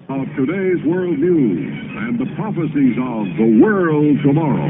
Of today's world news and the prophecies of the world tomorrow.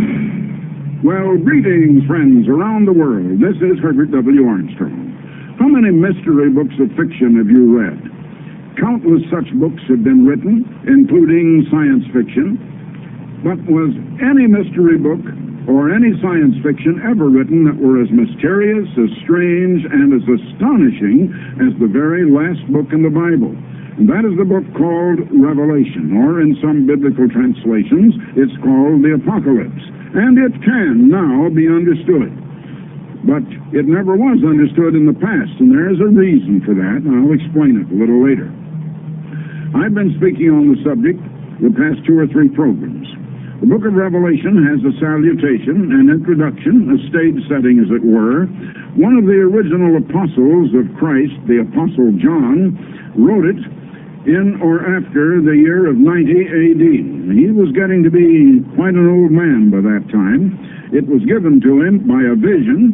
Well, greetings, friends around the world. This is Herbert W. Armstrong. How many mystery books of fiction have you read? Countless such books have been written, including science fiction. But was any mystery book or any science fiction ever written that were as mysterious, as strange, and as astonishing as the very last book in the Bible? And that is the book called Revelation, or in some biblical translations, it's called the Apocalypse. And it can now be understood. But it never was understood in the past, and there's a reason for that, and I'll explain it a little later. I've been speaking on the subject the past 2 or 3 programs. The book of Revelation has a salutation, an introduction, a stage setting, as it were. One of the original apostles of Christ, the Apostle John, wrote it in or after the year of 90 A.D. He was getting to be quite an old man by that time. It was given to him by a vision.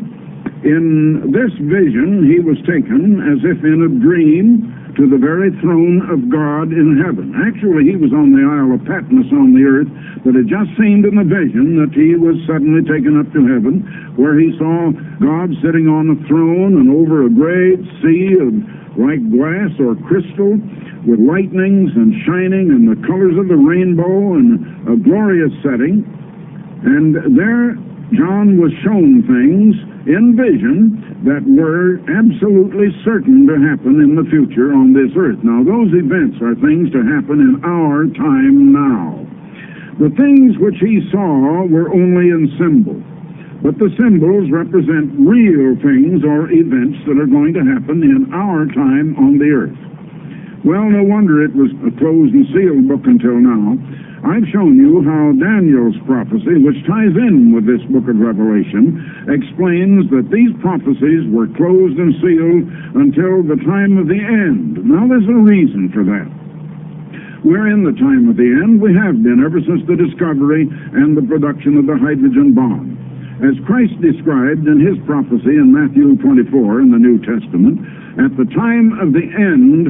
In this vision, he was taken as if in a dream to the very throne of God in heaven. Actually, he was on the Isle of Patmos on the earth, but it just seemed in the vision that he was suddenly taken up to heaven, where he saw God sitting on a throne and over a great sea of like glass or crystal, with lightnings and shining and the colors of the rainbow and a glorious setting. And there John was shown things in vision that were absolutely certain to happen in the future on this earth. Now, those events are things to happen in our time now. The things which he saw were only in symbol, but the symbols represent real things or events that are going to happen in our time on the earth. Well, no wonder it was a closed and sealed book until now. I've shown you how Daniel's prophecy, which ties in with this book of Revelation, explains that these prophecies were closed and sealed until the time of the end. Now, there's a reason for that. We're in the time of the end. We have been ever since the discovery and the production of the hydrogen bomb. As Christ described in his prophecy in Matthew 24 in the New Testament, at the time of the end,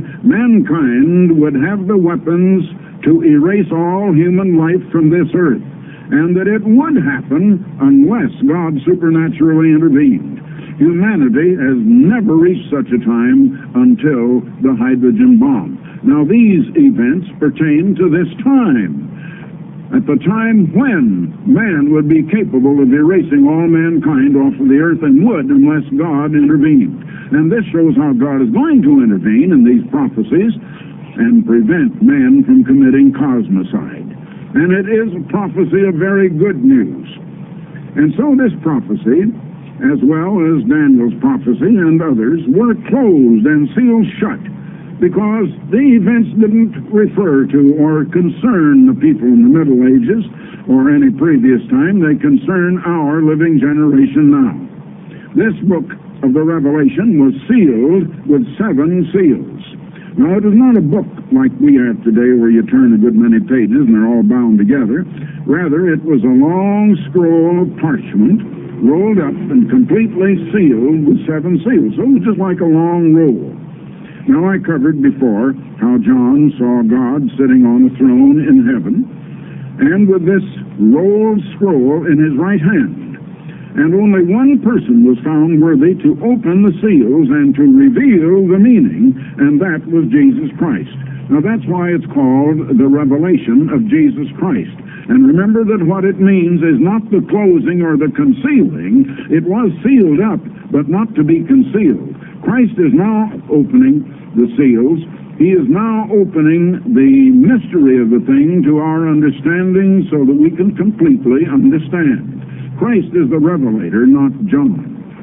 mankind would have the weapons to erase all human life from this earth, and that it would happen unless God supernaturally intervened. Humanity has never reached such a time until the hydrogen bomb. Now, these events pertain to this time, at the time when man would be capable of erasing all mankind off of the earth, and would unless God intervened. And this shows how God is going to intervene in these prophecies and prevent man from committing cosmicide. And it is a prophecy of very good news. And so this prophecy, as well as Daniel's prophecy and others, were closed and sealed shut, because the events didn't refer to or concern the people in the Middle Ages or any previous time. They concern our living generation now. This book of the Revelation was sealed with 7 seals. Now, it is not a book like we have today where you turn a good many pages and they're all bound together. Rather, it was a long scroll of parchment rolled up and completely sealed with 7 seals. So it was just like a long roll. Now, I covered before how John saw God sitting on a throne in heaven, and with this rolled scroll in his right hand. And only one person was found worthy to open the seals and to reveal the meaning, and that was Jesus Christ. Now, that's why it's called the Revelation of Jesus Christ. And remember that what it means is not the closing or the concealing. It was sealed up, but not to be concealed. Christ is now opening the seals. He is now opening the mystery of the thing to our understanding so that we can completely understand. Christ is the revelator, not John.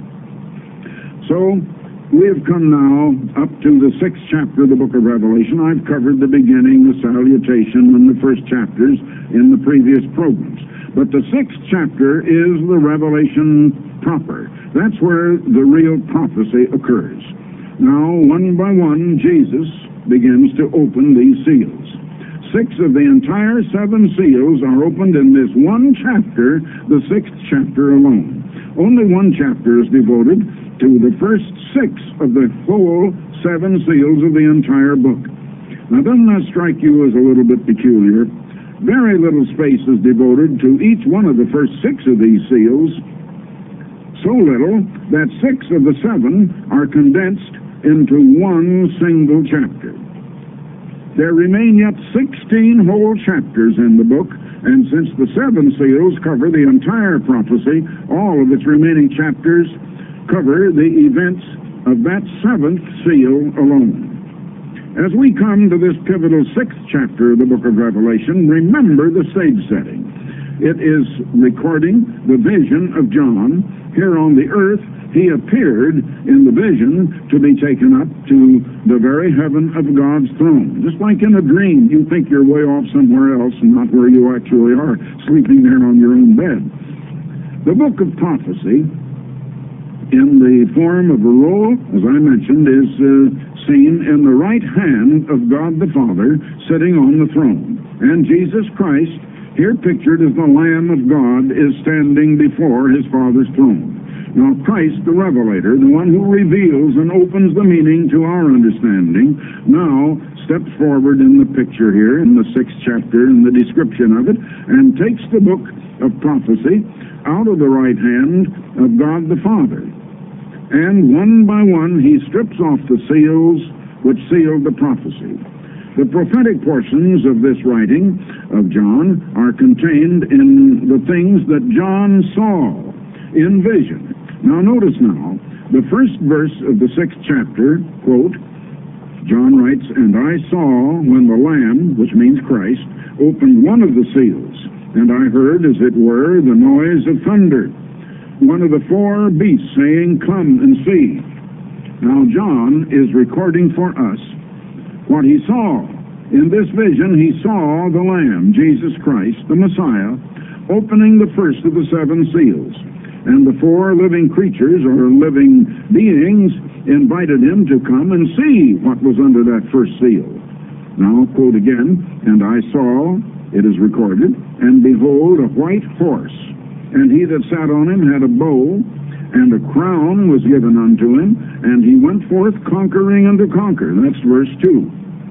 So, we have come now up to the 6th chapter of the book of Revelation. I've covered the beginning, the salutation, and the first chapters in the previous programs. But the 6th chapter is the Revelation proper. That's where the real prophecy occurs. Now, one by one, Jesus begins to open these seals. 6 of the entire 7 seals are opened in this one chapter, the 6th chapter alone. Only one chapter is devoted to the first 6 of the whole 7 seals of the entire book. Now, doesn't that strike you as a little bit peculiar? Very little space is devoted to each one of the first 6 of these seals. So little that 6 of the 7 are condensed into one single chapter. There remain yet 16 whole chapters in the book, and since the 7 seals cover the entire prophecy, all of its remaining chapters cover the events of that 7th seal alone. As we come to this pivotal 6th chapter of the book of Revelation, remember the stage setting. It is recording the vision of John. Here on the earth, he appeared in the vision to be taken up to the very heaven of God's throne. Just like in a dream, you think you're way off somewhere else and not where you actually are, sleeping there on your own bed. The book of prophecy, in the form of a roll, as I mentioned, is seen in the right hand of God the Father sitting on the throne. And Jesus Christ, here pictured as the Lamb of God, is standing before his Father's throne. Now, Christ, the Revelator, the one who reveals and opens the meaning to our understanding, now steps forward in the picture here, in the 6th chapter, in the description of it, and takes the book of prophecy out of the right hand of God the Father. And one by one, he strips off the seals which sealed the prophecy. The prophetic portions of this writing of John are contained in the things that John saw in vision. Now, notice now, the first verse of the 6th chapter, quote, John writes, "And I saw when the Lamb," which means Christ, "opened one of the seals, and I heard, as it were, the noise of thunder. One of the 4 beasts saying, 'Come and see.'" Now, John is recording for us what he saw. In this vision, he saw the Lamb, Jesus Christ, the Messiah, opening the first of the 7 seals. And the 4 living creatures, or living beings, invited him to come and see what was under that first seal. Now, quote again, "And I saw," it is recorded, "and behold, a white horse. And he that sat on him had a bow, and a crown was given unto him, and he went forth conquering and to conquer." That's verse 2.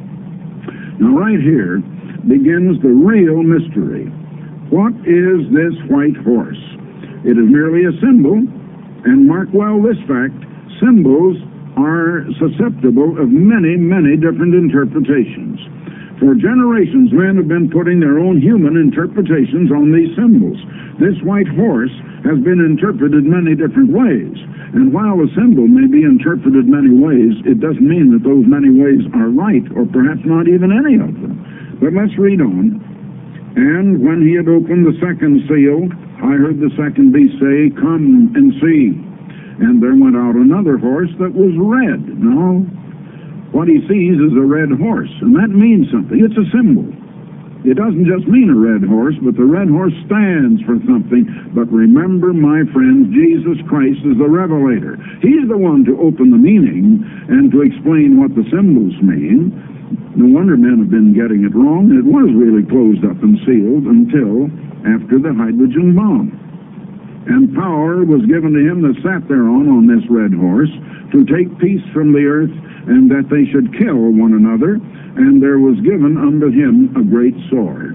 Now, right here begins the real mystery. What is this white horse? It is merely a symbol, and mark well this fact, symbols are susceptible of many, many different interpretations. For generations, men have been putting their own human interpretations on these symbols. This white horse has been interpreted many different ways. And while a symbol may be interpreted many ways, it doesn't mean that those many ways are right, or perhaps not even any of them. But let's read on. "And when he had opened the 2nd seal, I heard the 2nd beast say, 'Come and see.' And there went out another horse that was red." Now, what he sees is a red horse, and that means something. It's a symbol. It doesn't just mean a red horse, but the red horse stands for something. But remember, my friends, Jesus Christ is the Revelator. He's the one to open the meaning and to explain what the symbols mean. No wonder men have been getting it wrong. It was really closed up and sealed until after the hydrogen bomb. "And power was given to him that sat thereon on this red horse, to take peace from the earth, and that they should kill one another. And there was given unto him a great sword.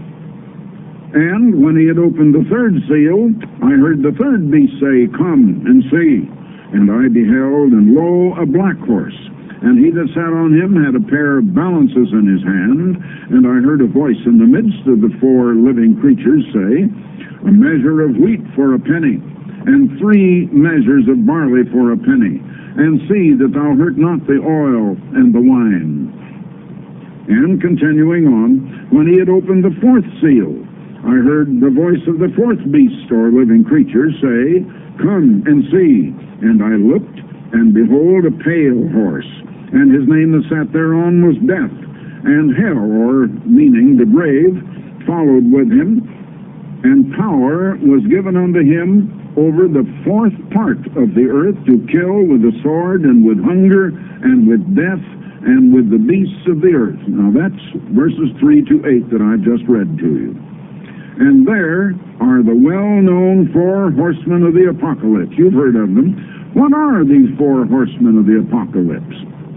And when he had opened the 3rd seal, I heard the 3rd beast say, 'Come and see.' And I beheld, and lo, a black horse. And he that sat on him had a pair of balances in his hand. And I heard a voice in the midst of the 4 living creatures say, 'A measure of wheat for a penny, and 3 measures of barley for a penny. And see that thou hurt not the oil and the wine.' And continuing on, when he had opened the 4th seal, I heard the voice of the 4th beast, or living creature, say, 'Come and see.' And I looked, and behold, a pale horse. And his name that sat thereon was Death. And hell, or meaning the grave, followed with him. And power was given unto him over the 4th part of the earth, to kill with the sword, and with hunger, and with death, and with the beasts of the earth." Now that's verses 3 to 8 that I've just read to you. And there are the well-known 4 horsemen of the apocalypse. You've heard of them. What are these 4 horsemen of the apocalypse?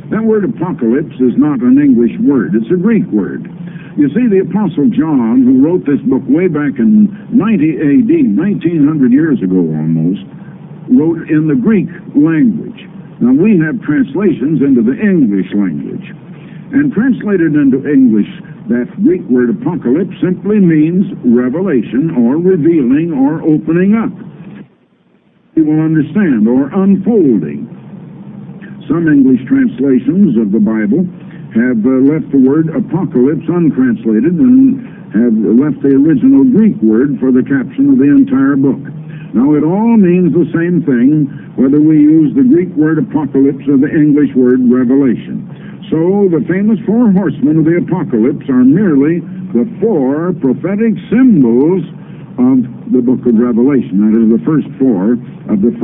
That word apocalypse is not an English word. It's a Greek word. You see, the Apostle John, who wrote this book way back in 90 AD, 1900 years ago almost, wrote in the Greek language. Now, we have translations into the English language. And translated into English, that Greek word apocalypse simply means revelation or revealing or opening up. You will understand, or unfolding. Some English translations of the Bible have left the word apocalypse untranslated and have left the original Greek word for the caption of the entire book. Now, it all means the same thing, whether we use the Greek word apocalypse or the English word revelation. So, the famous four horsemen of the apocalypse are merely the four prophetic symbols of the book of Revelation. That is the first four of the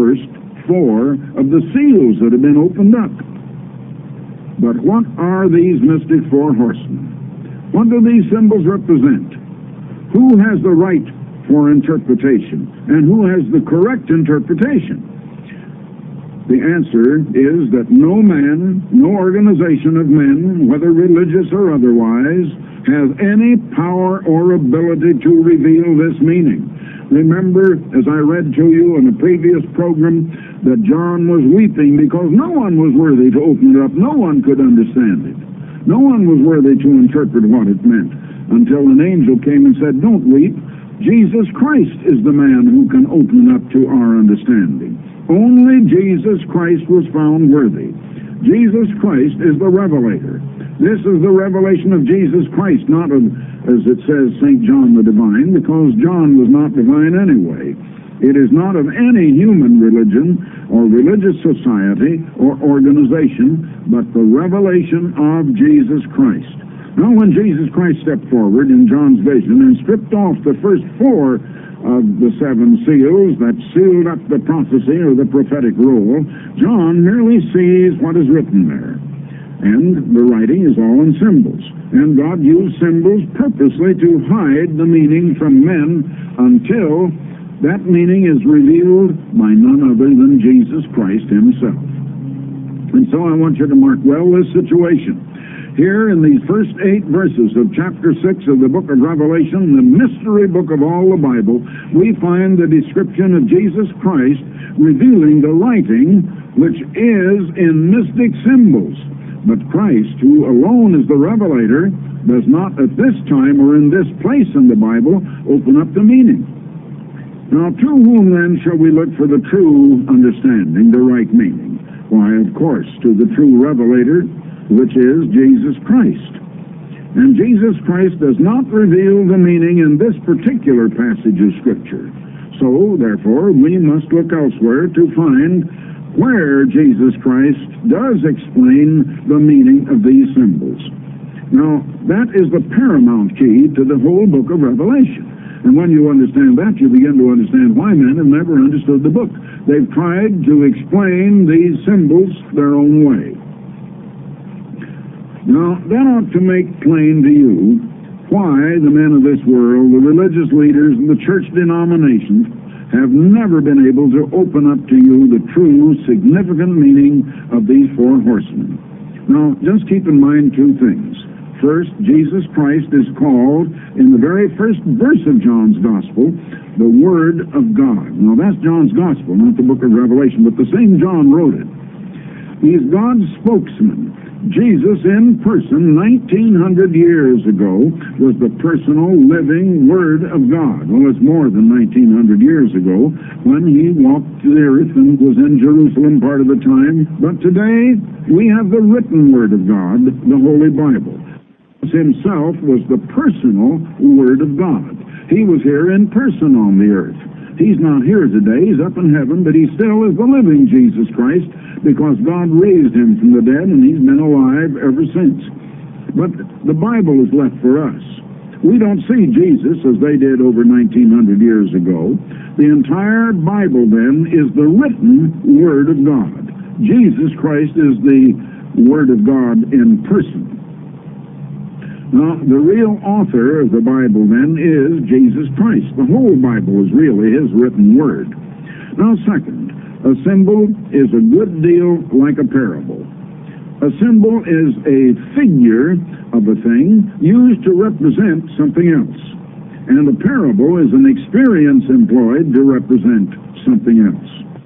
seals that have been opened up. But what are these mystic four horsemen? What do these symbols represent? Who has the right for interpretation? And who has the correct interpretation? The answer is that no man, no organization of men, whether religious or otherwise, has any power or ability to reveal this meaning. Remember, as I read to you in a previous program, that John was weeping because no one was worthy to open it up. No one could understand it. No one was worthy to interpret what it meant until an angel came and said, "Don't weep. Jesus Christ is the man who can open up to our understanding." Only Jesus Christ was found worthy. Jesus Christ is the revelator. This is the revelation of Jesus Christ, not of, as it says, St. John the Divine, because John was not divine anyway. It is not of any human religion or religious society or organization, but the revelation of Jesus Christ. Now, when Jesus Christ stepped forward in John's vision and stripped off the first four of the seven seals that sealed up the prophecy or the prophetic roll, John merely sees what is written there. And the writing is all in symbols. And God used symbols purposely to hide the meaning from men until that meaning is revealed by none other than Jesus Christ himself. And so I want you to mark well this situation. Here in these first 8 verses of chapter 6 of the book of Revelation, the mystery book of all the Bible, we find the description of Jesus Christ revealing the writing which is in mystic symbols. But Christ, who alone is the revelator, does not at this time or in this place in the Bible open up the meaning. Now, to whom then shall we look for the true understanding, the right meaning? Why, of course, to the true revelator, which is Jesus Christ. And Jesus Christ does not reveal the meaning in this particular passage of Scripture. So, therefore, we must look elsewhere to find where Jesus Christ does explain the meaning of these symbols. Now, that is the paramount key to the whole book of Revelation. And when you understand that, you begin to understand why men have never understood the book. They've tried to explain these symbols their own way. Now, that ought to make plain to you why the men of this world, the religious leaders, and the church denominations have never been able to open up to you the true, significant meaning of these four horsemen. Now, just keep in mind 2 things. First, Jesus Christ is called, in the very first verse of John's Gospel, the Word of God. Now, that's John's Gospel, not the book of Revelation, but the same John wrote it. He's God's spokesman. Jesus in person, 1900 years ago, was the personal, living Word of God. Well, it's more than 1900 years ago when he walked the earth and was in Jerusalem part of the time. But today, we have the written Word of God, the Holy Bible. Himself was the personal Word of God. He was here in person on the earth. He's not here today. He's up in heaven, but he still is the living Jesus Christ because God raised him from the dead, and he's been alive ever since. But the Bible is left for us. We don't see Jesus as they did over 1900 years ago. The entire Bible, then, is the written Word of God. Jesus Christ is the Word of God in person. Now, the real author of the Bible, then, is Jesus Christ. The whole Bible is really his written word. Now, second, a symbol is a good deal like a parable. A symbol is a figure of a thing used to represent something else. And a parable is an experience employed to represent something else.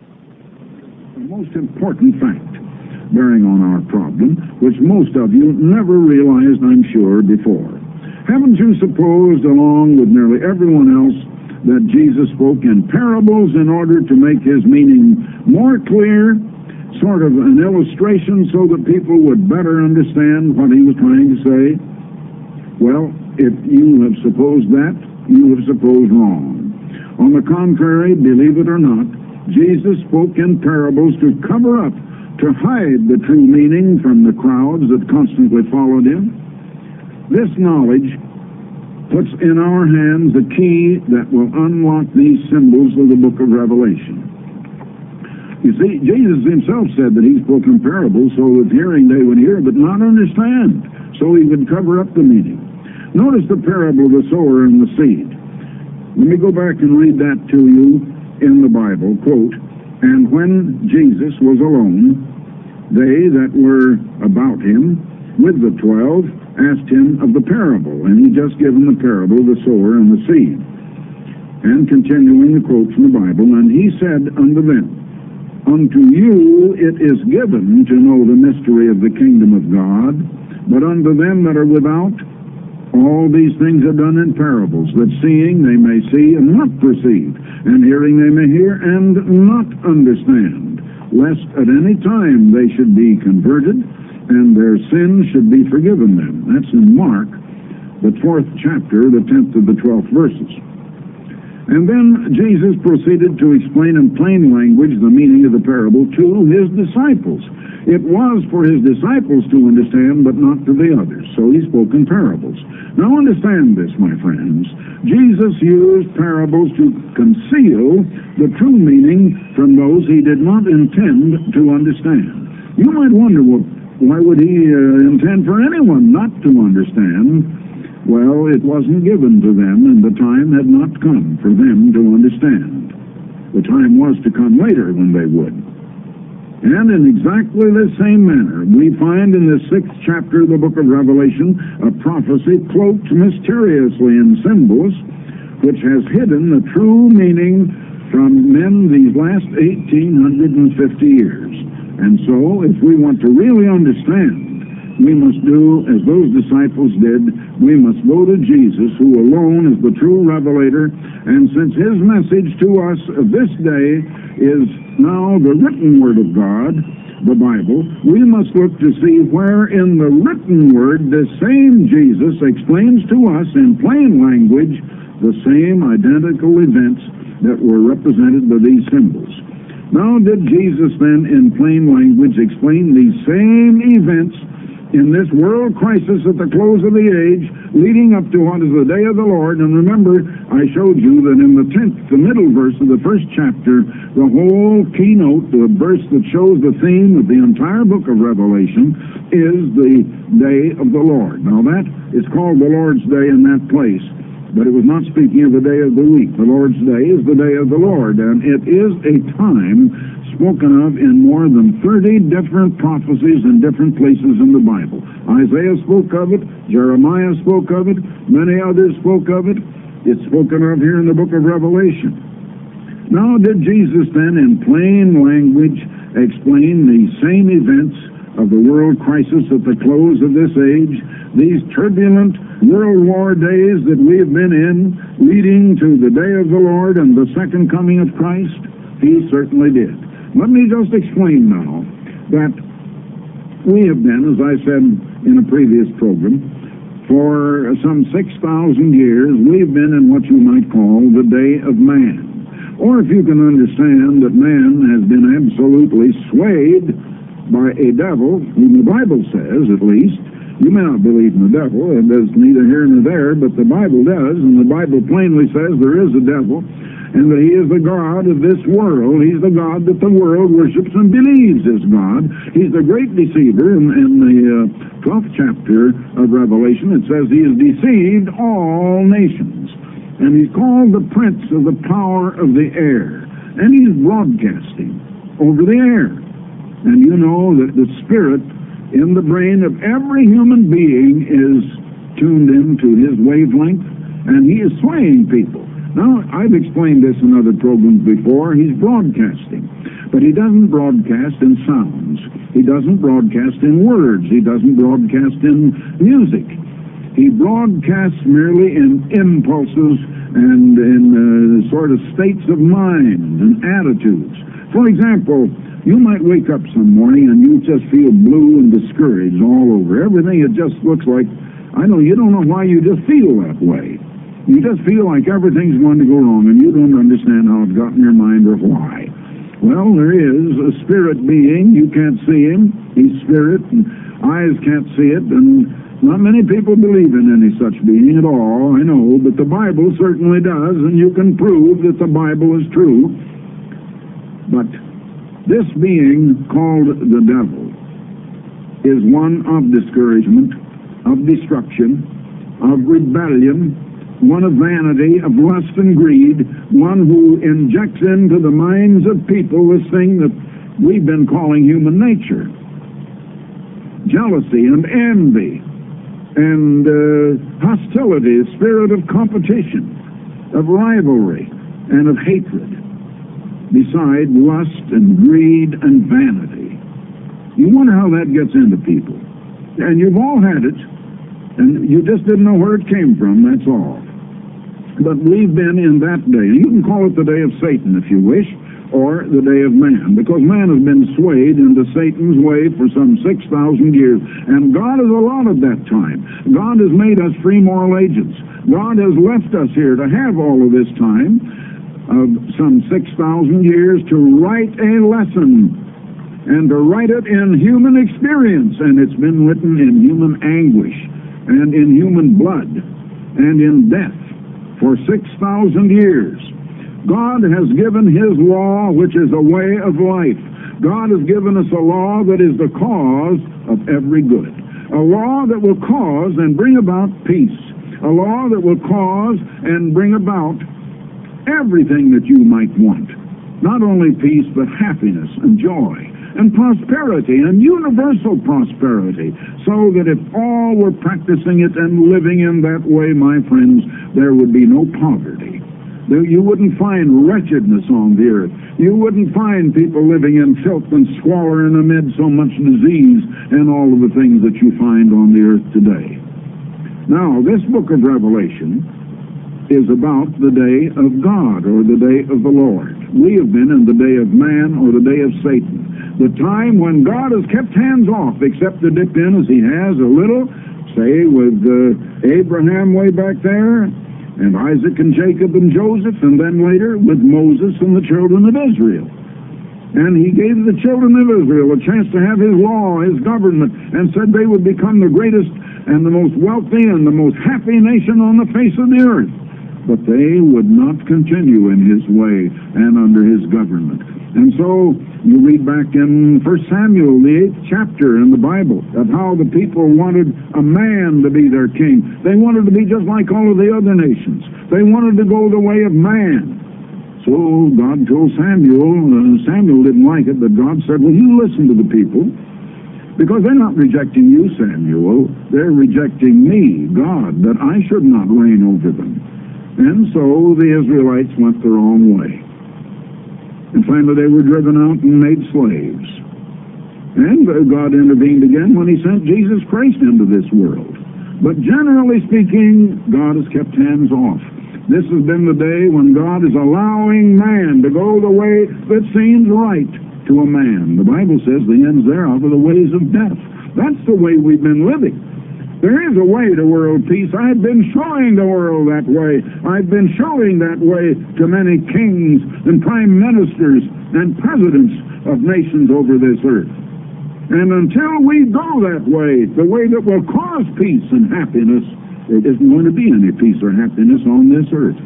The most important fact bearing on our problem, which most of you never realized, I'm sure, before. Haven't you supposed, along with nearly everyone else, that Jesus spoke in parables in order to make his meaning more clear, sort of an illustration so that people would better understand what he was trying to say? Well, if you have supposed that, you have supposed wrong. On the contrary, believe it or not, Jesus spoke in parables to cover up, to hide the true meaning from the crowds that constantly followed him. This knowledge puts in our hands the key that will unlock these symbols of the book of Revelation. You see, Jesus himself said that he spoke in parables so with hearing they would hear but not understand, so he would cover up the meaning. Notice the parable of the sower and the seed. Let me go back and read that to you in the Bible. Quote, "And when Jesus was alone, they that were about him with the 12 asked him of the parable." And he just given the parable of the sower and the seed. And continuing the quote from the Bible, "And he said unto them, Unto you it is given to know the mystery of the kingdom of God, but unto them that are without, all these things are done in parables, that seeing they may see and not perceive, and hearing they may hear and not understand, lest at any time they should be converted, and their sins should be forgiven them." That's in Mark, the 4th chapter, the 10th to the 12th verses. And then Jesus proceeded to explain in plain language the meaning of the parable to his disciples. It was for his disciples to understand, but not to the others. So he spoke in parables. Now understand this, my friends. Jesus used parables to conceal the true meaning from those he did not intend to understand. You might wonder, well, why would he intend for anyone not to understand? Well, it wasn't given to them, and the time had not come for them to understand. The time was to come later when they would. And in exactly the same manner, we find in the 6th chapter of the book of Revelation a prophecy cloaked mysteriously in symbols, which has hidden the true meaning from men these last 1,850 years. And so, if we want to really understand, we must do as those disciples did. We must go to Jesus, who alone is the true revelator, and since his message to us of this day is now the written word of God, the Bible, we must look to see where in the written word this same Jesus explains to us in plain language the same identical events that were represented by these symbols. Now, did Jesus then in plain language explain these same events in this world crisis at the close of the age, leading up to what is the day of the Lord? And remember, I showed you that in the 10th, the middle verse of the 1st chapter, the whole keynote, the verse that shows the theme of the entire book of Revelation, is the day of the Lord. Now that is called the Lord's Day in that place, but it was not speaking of the day of the week. The Lord's Day is the day of the Lord, and it is a time spoken of in more than 30 different prophecies in different places in the Bible. Isaiah spoke of it, Jeremiah spoke of it, many others spoke of it. It's spoken of here in the book of Revelation. Now, did Jesus then in plain language explain these same events of the world crisis at the close of this age, these turbulent World War days that we have been in, leading to the day of the Lord and the second coming of Christ? He certainly did. Let me just explain now that we have been, as I said in a previous program, for some 6,000 years, we've been in what you might call the day of man. Or if you can understand that man has been absolutely swayed by a devil, whom the Bible says, at least. You may not believe in the devil, and there's neither here nor there, but the Bible does, and the Bible plainly says there is a devil, and that he is the God of this world. He's the God that the world worships and believes is God. He's the great deceiver. In the 12th chapter of Revelation, it says he has deceived all nations. And he's called the prince of the power of the air. And he's broadcasting over the air. And you know that the Spirit in the brain of every human being is tuned into his wavelength, and he is swaying people. Now, I've explained this in other programs before. He's broadcasting, but he doesn't broadcast in sounds. He doesn't broadcast in words. He doesn't broadcast in music. He broadcasts merely in impulses and in sort of states of mind and attitudes. For example, you might wake up some morning and you just feel blue and discouraged all over. Everything, it just looks like, you don't know why you just feel that way. You just feel like everything's going to go wrong, and you don't understand how it got in your mind or why. Well, there is a spirit being. You can't see him. He's spirit, and eyes can't see it, and not many people believe in any such being at all, I know, but the Bible certainly does, and you can prove that the Bible is true. But this being called the devil is one of discouragement, of destruction, of rebellion, one of vanity, of lust and greed, one who injects into the minds of people this thing that we've been calling human nature. Jealousy and envy and hostility, a spirit of competition, of rivalry, and of hatred, beside lust and greed and vanity. You wonder how that gets into people. And you've all had it, and you just didn't know where it came from, that's all. But we've been in that day. You can call it the day of Satan if you wish, or the day of man, because man has been swayed into Satan's way for some 6,000 years, and God has allotted that time. God has made us free moral agents. God has left us here to have all of this time of some 6,000 years to write a lesson, and to write it in human experience, and it's been written in human anguish, and in human blood, and in death for 6,000 years. God has given his law, which is a way of life. God has given us a law that is the cause of every good. A law that will cause and bring about peace. A law that will cause and bring about everything that you might want. Not only peace, but happiness and joy and prosperity and universal prosperity, so that if all were practicing it and living in that way, my friends, there would be no poverty. You wouldn't find wretchedness on the earth. You wouldn't find people living in filth and squalor and amid so much disease and all of the things that you find on the earth today. Now, this book of Revelation is about the day of God, or the day of the Lord. We have been in the day of man, or the day of Satan. The time when God has kept hands off, except to dip in as he has a little, say, with Abraham way back there, and Isaac and Jacob and Joseph, and then later with Moses and the children of Israel. And he gave the children of Israel a chance to have his law, his government, and said they would become the greatest and the most wealthy and the most happy nation on the face of the earth. But they would not continue in his way and under his government. And so you read back in 1 Samuel, the 8th chapter in the Bible, of how the people wanted a man to be their king. They wanted to be just like all of the other nations. They wanted to go the way of man. So God told Samuel, Samuel didn't like it, but God said, well, you listen to the people, because they're not rejecting you, Samuel. They're rejecting me, God, that I should not reign over them. And so the Israelites went their own way. And finally they were driven out and made slaves. And God intervened again when he sent Jesus Christ into this world. But generally speaking, God has kept hands off. This has been the day when God is allowing man to go the way that seems right to a man. The Bible says the ends thereof are the ways of death. That's the way we've been living. There is a way to world peace. I've been showing the world that way. I've been showing that way to many kings and prime ministers and presidents of nations over this earth. And until we go that way, the way that will cause peace and happiness, there isn't going to be any peace or happiness on this earth.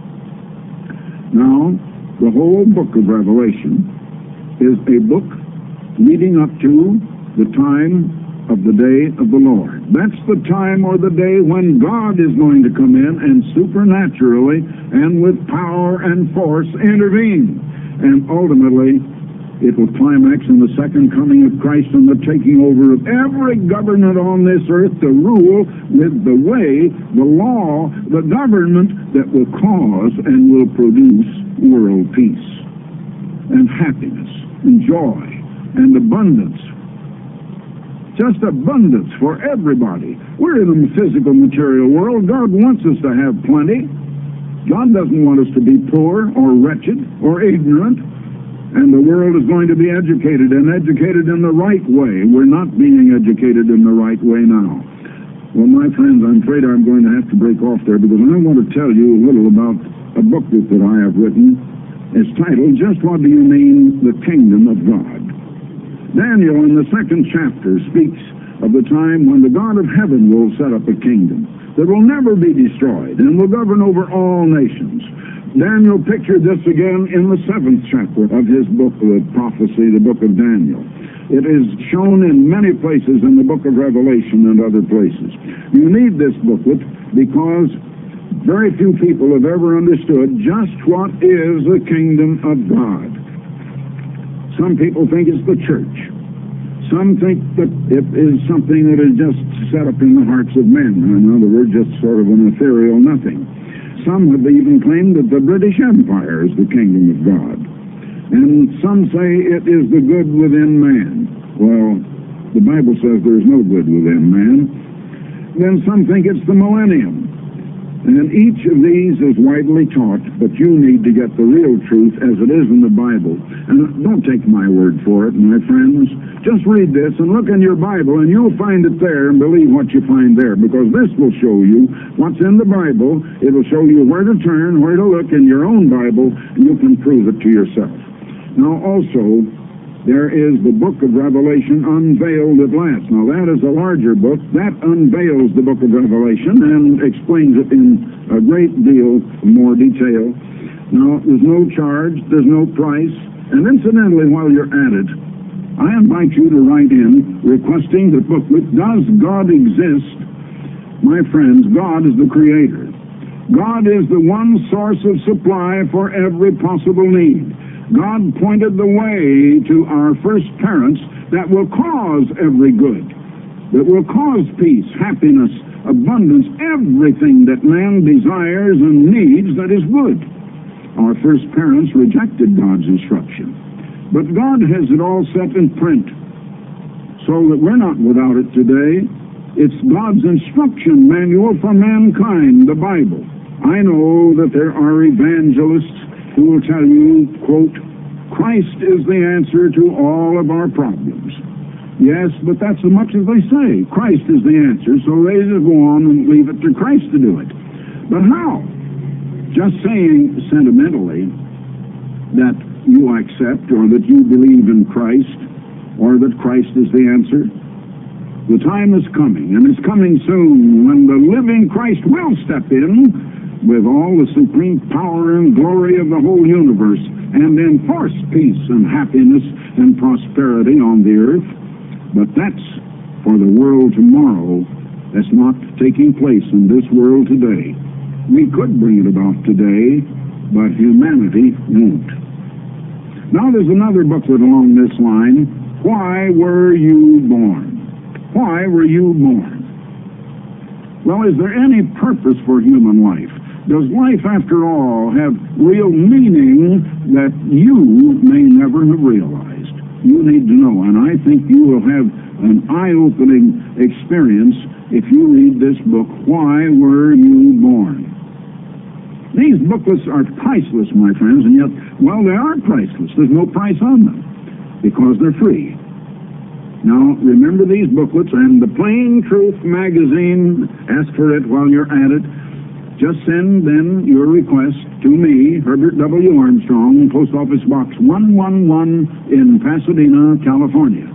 Now, the whole book of Revelation is a book leading up to the time of the day of the Lord. That's the time or the day when God is going to come in and supernaturally and with power and force intervene and ultimately It will climax in the second coming of Christ and the taking over of every government on this earth to rule with the way, the law, the government that will cause and will produce world peace and happiness and joy and abundance. Just abundance for everybody. We're in a physical, material world. God wants us to have plenty. God doesn't want us to be poor or wretched or ignorant. And the world is going to be educated, and educated in the right way. We're not being educated in the right way now. Well, my friends, I'm afraid I'm going to have to break off there, because I want to tell you a little about a booklet that I have written. It's titled, Just What Do You Mean, the Kingdom of God? Daniel, in the 2nd chapter, speaks of the time when the God of heaven will set up a kingdom that will never be destroyed and will govern over all nations. Daniel pictured this again in the 7th chapter of his book of prophecy, the book of Daniel. It is shown in many places in the book of Revelation and other places. You need this booklet because very few people have ever understood just what is the kingdom of God. Some people think it's the church. Some think that it is something that is just set up in the hearts of men. In other words, just sort of an ethereal nothing. Some have even claimed that the British Empire is the kingdom of God. And some say it is the good within man. Well, the Bible says there is no good within man. Then some think it's the millennium. And each of these is widely taught, but you need to get the real truth as it is in the Bible. And don't take my word for it, my friends. Just read this and look in your Bible, and you'll find it there and believe what you find there, because this will show you what's in the Bible. It will show you where to turn, where to look in your own Bible, and you can prove it to yourself. Now, also, there is the book of Revelation unveiled at last. Now, that is a larger book. That unveils the book of Revelation and explains it in a great deal more detail. Now, there's no charge, there's no price. And incidentally, while you're at it, I invite you to write in requesting the booklet, Does God Exist? My friends, God is the Creator. God is the one source of supply for every possible need. God pointed the way to our first parents that will cause every good, that will cause peace, happiness, abundance, everything that man desires and needs that is good. Our first parents rejected God's instruction, but God has it all set in print so that we're not without it today. It's God's instruction manual for mankind, the Bible. I know that there are evangelists who will tell you, quote, Christ is the answer to all of our problems. Yes, but that's as much as they say. Christ is the answer, so they just go on and leave it to Christ to do it. But how? Just saying sentimentally that you accept or that you believe in Christ or that Christ is the answer. The time is coming, and it's coming soon, when the living Christ will step in with all the supreme power and glory of the whole universe and enforce peace and happiness and prosperity on the earth. But that's for the world tomorrow. That's not taking place in this world today. We could bring it about today, but humanity won't. Now there's another booklet along this line, Why Were You Born? Why were you born? Well, is there any purpose for human life? Does life, after all, have real meaning that you may never have realized? You need to know, and I think you will have an eye-opening experience if you read this book, Why Were You Born? These booklets are priceless, my friends, and yet, well, they are priceless. There's no price on them because they're free. Now, remember these booklets and the Plain Truth magazine. Ask for it while you're at it. Just send then your request to me, Herbert W. Armstrong, Post Office Box 111 in Pasadena, California.